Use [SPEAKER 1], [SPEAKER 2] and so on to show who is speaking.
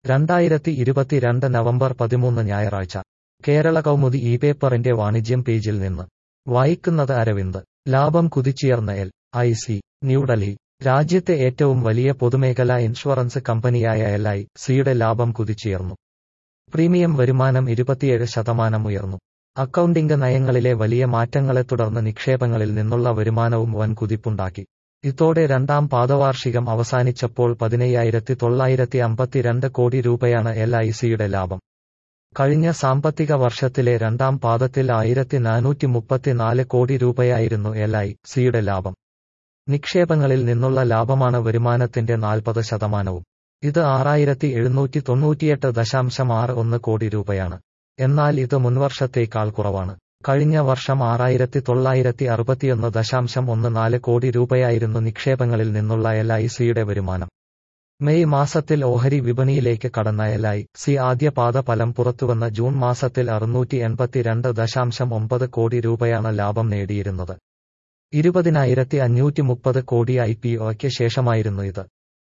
[SPEAKER 1] 2022 November 13 ഞായറാഴ്ച കേരള കൗമുദി ഈ പേപ്പറിന്റെ വാണിജ്യം പേജിൽ നിന്ന് വായിക്കുന്നത് അരവിന്ദ്. ലാഭം കുതിച്ചുയർന്ന LIC. ന്യൂഡൽഹി. രാജ്യത്തെ ഏറ്റവും വലിയ പൊതുമേഖലാ ഇൻഷുറൻസ് കമ്പനിയായ LICയുടെ ലാഭം കുതിച്ചുയർന്നു. പ്രീമിയം വരുമാനം 27% ഉയർന്നു. അക്കൗണ്ടിംഗ് നയങ്ങളിലെ വലിയ മാറ്റങ്ങളെ തുടർന്ന് നിക്ഷേപങ്ങളിൽ നിന്നുള്ള വരുമാനവും വൻ കുതിപ്പുണ്ടാക്കി. ഇതോടെ രണ്ടാം പാദവാർഷികം അവസാനിച്ചപ്പോൾ 15,952 കോടി രൂപയാണ് LICയുടെ ലാഭം. കഴിഞ്ഞ സാമ്പത്തിക വർഷത്തിലെ രണ്ടാം പാദത്തിൽ 1,434 കോടി രൂപയായിരുന്നു LICയുടെ ലാഭം. നിക്ഷേപങ്ങളിൽ നിന്നുള്ള ലാഭമാണ് വരുമാനത്തിന്റെ 40%. ഇത് 6,798.61 കോടി രൂപയാണ്. എന്നാൽ ഇത് മുൻവർഷത്തേക്കാൾ കുറവാണ്. കഴിഞ്ഞ വർഷം 6,961.14 കോടി രൂപയായിരുന്നു നിക്ഷേപങ്ങളിൽ നിന്നുള്ള LICയുടെ വരുമാനം. മെയ് മാസത്തിൽ ഓഹരി വിപണിയിലേക്ക് കടന്ന LIC ആദ്യ പാദ ഫലം പുറത്തുവന്ന ജൂൺ മാസത്തിൽ 682.9 കോടി രൂപയാണ് ലാഭം നേടിയിരുന്നത്. 20,530 കോടി IPOയ്ക്ക് ശേഷമായിരുന്നു ഇത്.